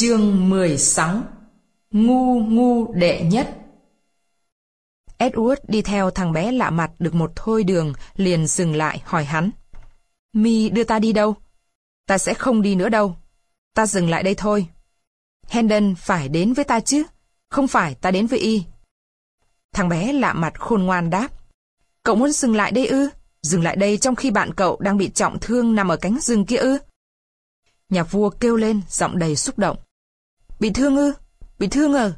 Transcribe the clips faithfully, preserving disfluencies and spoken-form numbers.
Chương mười sáu. Ngu ngu đệ nhất. Edward đi theo thằng bé lạ mặt được một thôi đường, liền dừng lại hỏi hắn. Mi đưa ta đi đâu? Ta sẽ không đi nữa đâu. Ta dừng lại đây thôi. Hendon phải đến với ta chứ, không phải ta đến với y. Thằng bé lạ mặt khôn ngoan đáp. Cậu muốn dừng lại đây ư? Dừng lại đây trong khi bạn cậu đang bị trọng thương nằm ở cánh rừng kia ư? Nhà vua kêu lên, giọng đầy xúc động. Bị thương ư? Bị thương à?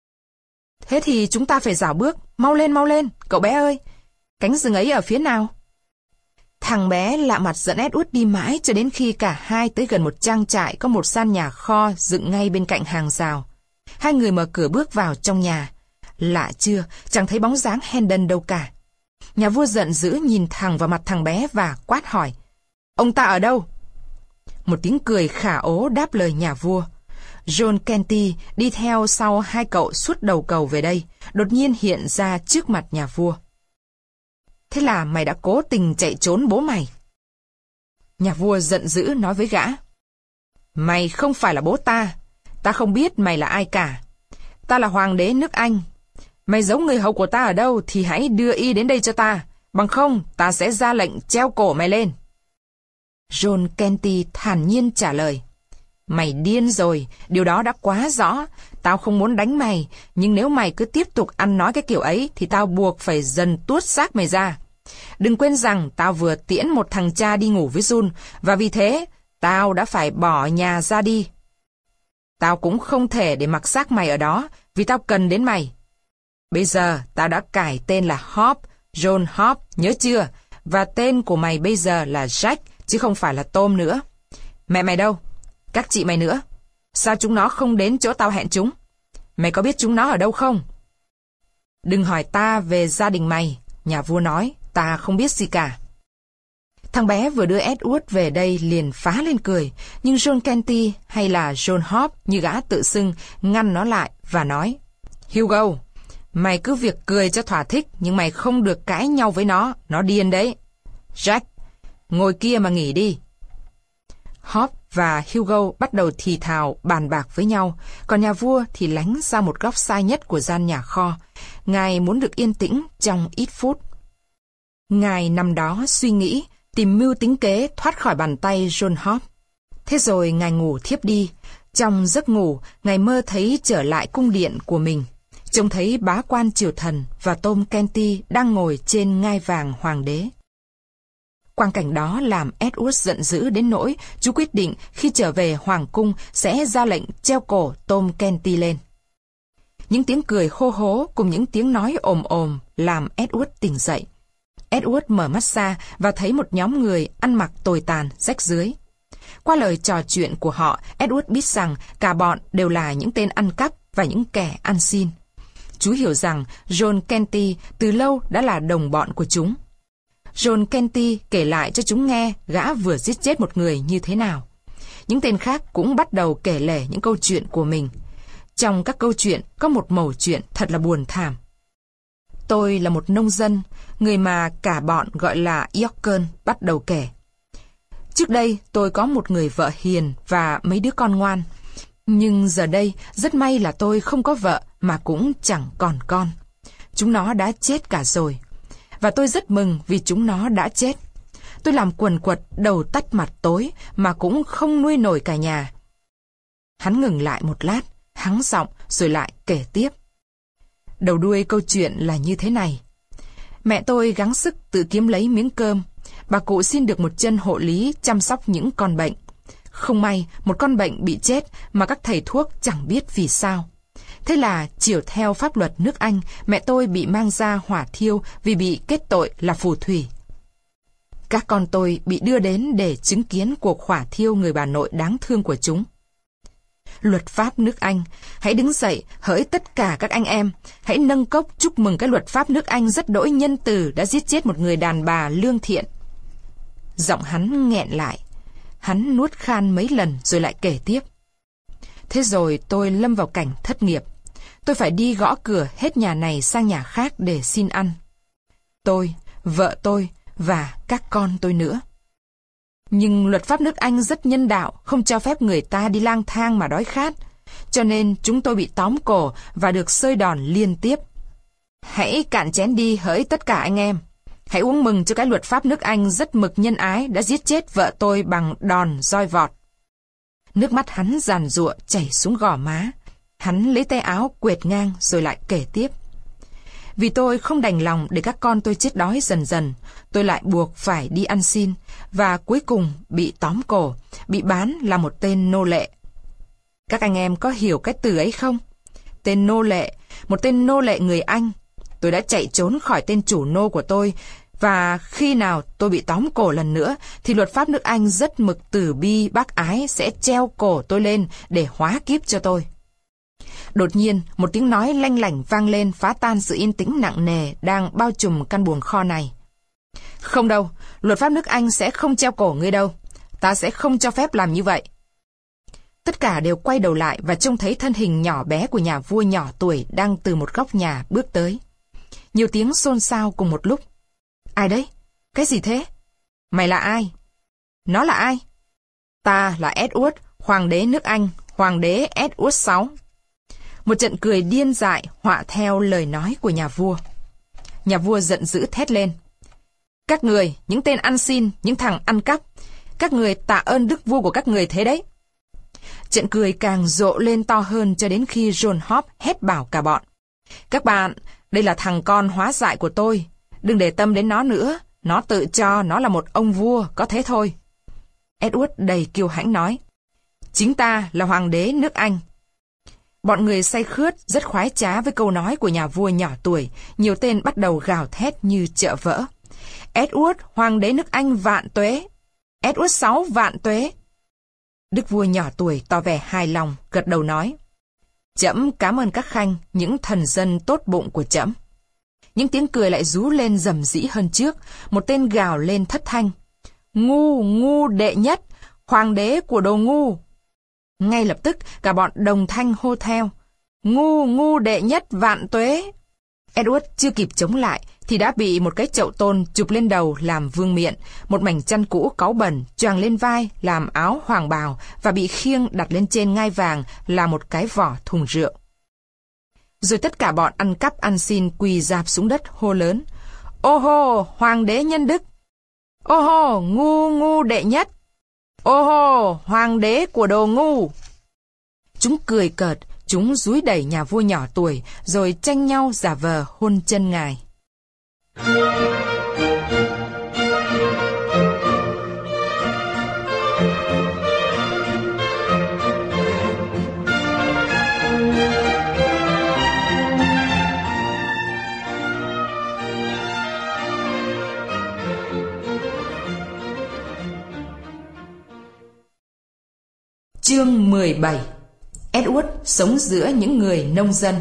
Thế thì chúng ta phải rảo bước, mau lên mau lên, cậu bé ơi. Cánh rừng ấy ở phía nào? Thằng bé lạ mặt dẫn Edward đi mãi cho đến khi cả hai tới gần một trang trại có một gian nhà kho dựng ngay bên cạnh hàng rào. Hai người mở cửa bước vào trong nhà. Lạ chưa, chẳng thấy bóng dáng Hendon đâu cả. Nhà vua giận dữ nhìn thẳng vào mặt thằng bé và quát hỏi. Ông ta ở đâu? Một tiếng cười khả ố đáp lời nhà vua. John Canty đi theo sau hai cậu suốt đầu cầu về đây, đột nhiên hiện ra trước mặt nhà vua. Thế là mày đã cố tình chạy trốn bố mày. Nhà vua giận dữ nói với gã. Mày không phải là bố ta, ta không biết mày là ai cả. Ta là hoàng đế nước Anh. Mày giấu người hầu của ta ở đâu thì hãy đưa y đến đây cho ta, bằng không ta sẽ ra lệnh treo cổ mày lên. John Canty thản nhiên trả lời. Mày điên rồi, điều đó đã quá rõ. Tao không muốn đánh mày, nhưng nếu mày cứ tiếp tục ăn nói cái kiểu ấy thì tao buộc phải dần tuốt xác mày ra. Đừng quên rằng tao vừa tiễn một thằng cha đi ngủ với Jun, và vì thế tao đã phải bỏ nhà ra đi. Tao cũng không thể để mặc xác mày ở đó, vì tao cần đến mày. Bây giờ tao đã cải tên là Hope, John Hope, nhớ chưa? Và tên của mày bây giờ là Jack, chứ không phải là Tom nữa. Mẹ mày đâu? Các chị mày nữa. Sao chúng nó không đến chỗ tao hẹn chúng? Mày có biết chúng nó ở đâu không? Đừng hỏi ta về gia đình mày, nhà vua nói, ta không biết gì cả. Thằng bé vừa đưa Edward về đây liền phá lên cười, nhưng John Canty hay là John Hope như gã tự xưng ngăn nó lại và nói. Hugo, mày cứ việc cười cho thỏa thích, nhưng mày không được cãi nhau với nó, nó điên đấy. Jack, ngồi kia mà nghỉ đi. Hope và Hugo bắt đầu thì thào bàn bạc với nhau, còn nhà vua thì lánh ra một góc xa nhất của gian nhà kho. Ngài muốn được yên tĩnh trong ít phút. Ngài nằm đó suy nghĩ, tìm mưu tính kế thoát khỏi bàn tay John Hope. Thế rồi ngài ngủ thiếp đi. Trong giấc ngủ, ngài mơ thấy trở lại cung điện của mình. Trông thấy bá quan triều thần và Tom Canty đang ngồi trên ngai vàng hoàng đế. Quang cảnh đó làm Edward giận dữ đến nỗi chú quyết định khi trở về hoàng cung sẽ ra lệnh treo cổ Tom Canty lên. Những tiếng cười hô hố cùng những tiếng nói ồm ồm làm Edward tỉnh dậy. Edward mở mắt ra và thấy một nhóm người ăn mặc tồi tàn, rách rưới. Qua lời trò chuyện của họ, Edward biết rằng cả bọn đều là những tên ăn cắp và những kẻ ăn xin. Chú hiểu rằng John Canty từ lâu đã là đồng bọn của chúng. John Canty kể lại cho chúng nghe gã vừa giết chết một người như thế nào. Những tên khác cũng bắt đầu kể lể những câu chuyện của mình. Trong các câu chuyện có một mẩu chuyện thật là buồn thảm. Tôi là một nông dân, người mà cả bọn gọi là Yorken bắt đầu kể. Trước đây tôi có một người vợ hiền và mấy đứa con ngoan. Nhưng giờ đây rất may là tôi không có vợ mà cũng chẳng còn con. Chúng nó đã chết cả rồi. Và tôi rất mừng vì chúng nó đã chết. Tôi làm quần quật đầu tắt mặt tối mà cũng không nuôi nổi cả nhà. Hắn ngừng lại một lát, hắng giọng rồi lại kể tiếp. Đầu đuôi câu chuyện là như thế này. Mẹ tôi gắng sức tự kiếm lấy miếng cơm. Bà cụ xin được một chân hộ lý chăm sóc những con bệnh. Không may, một con bệnh bị chết mà các thầy thuốc chẳng biết vì sao. Thế là, chiều theo pháp luật nước Anh, mẹ tôi bị mang ra hỏa thiêu vì bị kết tội là phù thủy. Các con tôi bị đưa đến để chứng kiến cuộc hỏa thiêu người bà nội đáng thương của chúng. Luật pháp nước Anh, hãy đứng dậy, hỡi tất cả các anh em, hãy nâng cốc chúc mừng cái luật pháp nước Anh rất đỗi nhân từ đã giết chết một người đàn bà lương thiện. Giọng hắn nghẹn lại, hắn nuốt khan mấy lần rồi lại kể tiếp. Thế rồi tôi lâm vào cảnh thất nghiệp. Tôi phải đi gõ cửa hết nhà này sang nhà khác để xin ăn. Tôi, vợ tôi và các con tôi nữa. Nhưng luật pháp nước Anh rất nhân đạo, không cho phép người ta đi lang thang mà đói khát. cho nên chúng tôi bị tóm cổ và được xơi đòn liên tiếp. Hãy cạn chén đi hỡi tất cả anh em. Hãy uống mừng cho cái luật pháp nước Anh rất mực nhân ái đã giết chết vợ tôi bằng đòn roi vọt. Nước mắt hắn giàn giụa chảy xuống gò má. Hắn lấy tay áo quệt ngang rồi lại kể tiếp. Vì tôi không đành lòng để các con tôi chết đói dần dần, tôi lại buộc phải đi ăn xin, và cuối cùng bị tóm cổ, bị bán là một tên nô lệ. Các anh em có hiểu cái từ ấy không? Tên nô lệ, một tên nô lệ người Anh. Tôi đã chạy trốn khỏi tên chủ nô của tôi, và khi nào tôi bị tóm cổ lần nữa, thì luật pháp nước Anh rất mực từ bi bác ái sẽ treo cổ tôi lên để hóa kiếp cho tôi. Đột nhiên, một tiếng nói lanh lảnh vang lên phá tan sự yên tĩnh nặng nề đang bao trùm căn buồng kho này. Không đâu, luật pháp nước Anh sẽ không treo cổ ngươi đâu. Ta sẽ không cho phép làm như vậy. Tất cả đều quay đầu lại và trông thấy thân hình nhỏ bé của nhà vua nhỏ tuổi đang từ một góc nhà bước tới. Nhiều tiếng xôn xao cùng một lúc. Ai đấy? Cái gì thế? Mày là ai? Nó là ai? Ta là Edward, hoàng đế nước Anh, hoàng đế Edward sáu. Một trận cười điên dại họa theo lời nói của nhà vua. Nhà vua giận dữ thét lên. Các người, những tên ăn xin, những thằng ăn cắp, các người tạ ơn đức vua của các người thế đấy. Trận cười càng rộ lên to hơn cho đến khi John Hobbs hét bảo cả bọn. Các bạn, đây là thằng con hóa dại của tôi. Đừng để tâm đến nó nữa. Nó tự cho nó là một ông vua, có thế thôi. Edward đầy kiêu hãnh nói. Chính ta là hoàng đế nước Anh. Bọn người say khướt rất khoái trá với câu nói của nhà vua nhỏ tuổi. Nhiều tên bắt đầu gào thét như chợ vỡ. Edward, hoàng đế nước Anh vạn tuế. Edward sáu vạn tuế. Đức vua nhỏ tuổi tỏ vẻ hài lòng, gật đầu nói. Trẫm cảm ơn các khanh, những thần dân tốt bụng của trẫm. Những tiếng cười lại rú lên rầm rĩ hơn trước. Một tên gào lên thất thanh. Ngu, ngu đệ nhất, hoàng đế của đồ ngu. Ngay lập tức cả bọn đồng thanh hô theo. Ngu, ngu đệ nhất vạn tuế. Edward chưa kịp chống lại thì đã bị một cái chậu tôn chụp lên đầu làm vương miện, một mảnh chăn cũ cáu bẩn choàng lên vai làm áo hoàng bào và bị khiêng đặt lên trên ngai vàng là một cái vỏ thùng rượu. Rồi tất cả bọn ăn cắp ăn xin quỳ rạp xuống đất hô lớn. Ô hô, hoàng đế nhân đức. Ô hô, ngu ngu đệ nhất. Ô hô, hoàng đế của đồ ngu. Chúng cười cợt, chúng dúi đẩy nhà vua nhỏ tuổi, rồi tranh nhau giả vờ hôn chân ngài. Chương mười bảy. Edward sống giữa những người nông dân.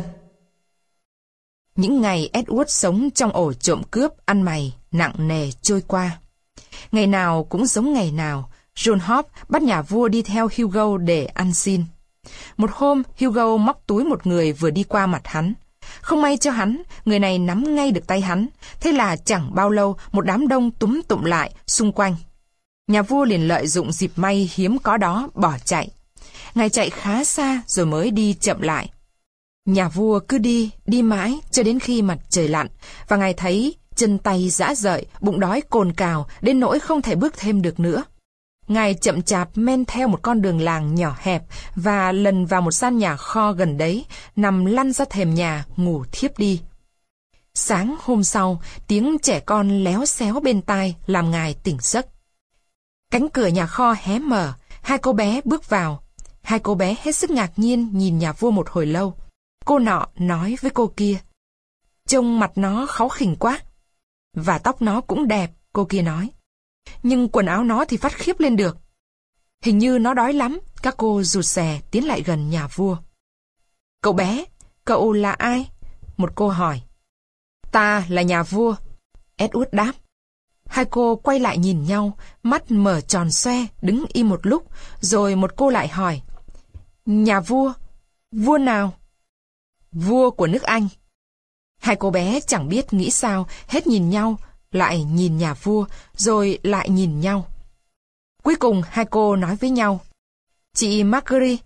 Những ngày Edward sống trong ổ trộm cướp ăn mày nặng nề trôi qua. Ngày nào cũng giống ngày nào, John Hobbs bắt nhà vua đi theo Hugo để ăn xin. Một hôm, Hugo móc túi một người vừa đi qua mặt hắn. Không may cho hắn, người này nắm ngay được tay hắn. Thế là chẳng bao lâu, một đám đông túm tụm lại xung quanh. Nhà vua liền lợi dụng dịp may hiếm có đó bỏ chạy. Ngài chạy khá xa rồi mới đi chậm lại. Nhà vua cứ đi, đi mãi cho đến khi mặt trời lặn, và ngài thấy chân tay rã rời, bụng đói cồn cào đến nỗi không thể bước thêm được nữa. Ngài chậm chạp men theo một con đường làng nhỏ hẹp và lần vào một gian nhà kho gần đấy, nằm lăn ra thềm nhà ngủ thiếp đi. Sáng hôm sau, tiếng trẻ con léo xéo bên tai làm ngài tỉnh giấc. Cánh cửa nhà kho hé mở, hai cô bé bước vào. Hai cô bé hết sức ngạc nhiên nhìn nhà vua một hồi lâu. Cô nọ nói với cô kia. Trông mặt nó kháu khỉnh quá. Và tóc nó cũng đẹp, cô kia nói. Nhưng quần áo nó thì phát khiếp lên được. Hình như nó đói lắm, các cô rụt rè tiến lại gần nhà vua. Cậu bé, cậu là ai? Một cô hỏi. Ta là nhà vua, Edward đáp. Hai cô quay lại nhìn nhau, mắt mở tròn xoe, đứng im một lúc, rồi một cô lại hỏi. Nhà vua? Vua nào? Vua của nước Anh. Hai cô bé chẳng biết nghĩ sao, hết nhìn nhau, lại nhìn nhà vua, rồi lại nhìn nhau. Cuối cùng hai cô nói với nhau. Chị Marguerite,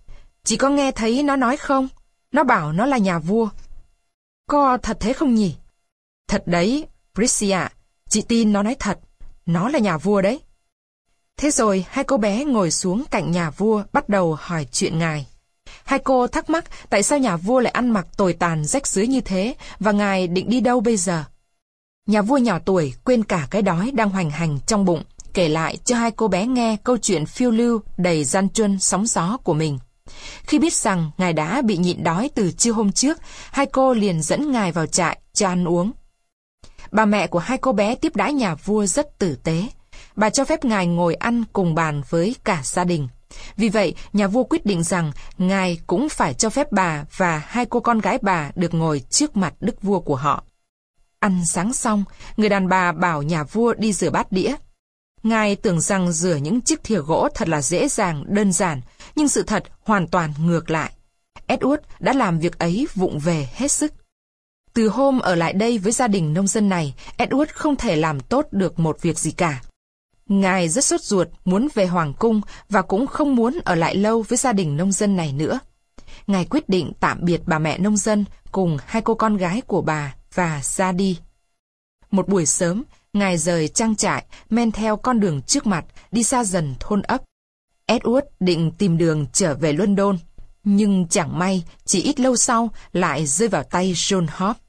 Chị có nghe thấy nó nói không? Nó bảo nó là nhà vua. Có thật thế không nhỉ? Thật đấy, Prissy ạ. Chị tin nó nói thật. Nó là nhà vua đấy. Thế rồi hai cô bé ngồi xuống cạnh nhà vua bắt đầu hỏi chuyện ngài. Hai cô thắc mắc tại sao nhà vua lại ăn mặc tồi tàn rách rưới như thế và ngài định đi đâu bây giờ. Nhà vua nhỏ tuổi quên cả cái đói đang hoành hành trong bụng, kể lại cho hai cô bé nghe câu chuyện phiêu lưu đầy gian truân sóng gió của mình. Khi biết rằng ngài đã bị nhịn đói từ trưa hôm trước, hai cô liền dẫn ngài vào trại cho ăn uống. Bà mẹ của hai cô bé tiếp đãi nhà vua rất tử tế. Bà cho phép ngài ngồi ăn cùng bàn với cả gia đình. Vì vậy, nhà vua quyết định rằng ngài cũng phải cho phép bà và hai cô con gái bà được ngồi trước mặt đức vua của họ. Ăn sáng xong, người đàn bà bảo nhà vua đi rửa bát đĩa. Ngài tưởng rằng rửa những chiếc thìa gỗ thật là dễ dàng, đơn giản, nhưng sự thật hoàn toàn ngược lại. Edward đã làm việc ấy vụng về hết sức. Từ hôm ở lại đây với gia đình nông dân này, Edward không thể làm tốt được một việc gì cả. Ngài rất sốt ruột muốn về hoàng cung và cũng không muốn ở lại lâu với gia đình nông dân này nữa. Ngài quyết định tạm biệt bà mẹ nông dân cùng hai cô con gái của bà và ra đi. Một buổi sớm, Ngài rời trang trại, men theo con đường trước mặt, đi xa dần thôn ấp. Edward định tìm đường trở về London, nhưng chẳng may, chỉ ít lâu sau lại rơi vào tay John Hope.